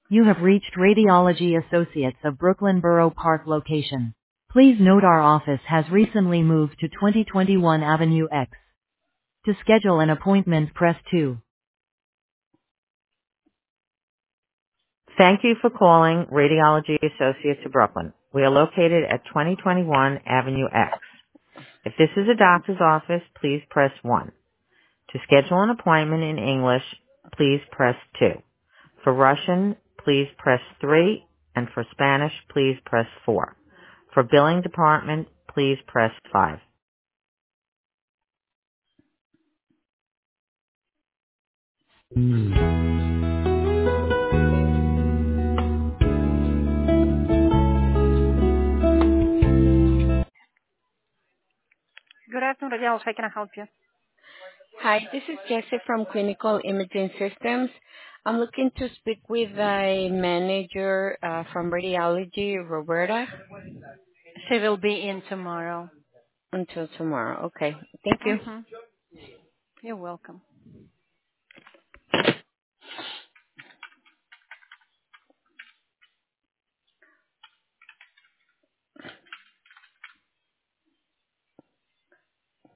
You have reached Radiology Associates of Brooklyn Borough Park location. Please note our office has recently moved to 2021 Avenue X. To schedule an appointment, press 2. Thank you for calling Radiology Associates of Brooklyn. We are located at 2021 Avenue X. If this is a doctor's office, please press 1. To schedule an appointment in English, please press 2. For Russian, please press 3, and for Spanish, please press 4. For billing department, please press 5. Good afternoon, Radial. How can I help you? Hi, this is Jessie from Clinical Imaging Systems. I'm looking to speak with a manager from radiology, Roberta, She will be in tomorrow. until tomorrow. Okay. Thank you. You're welcome.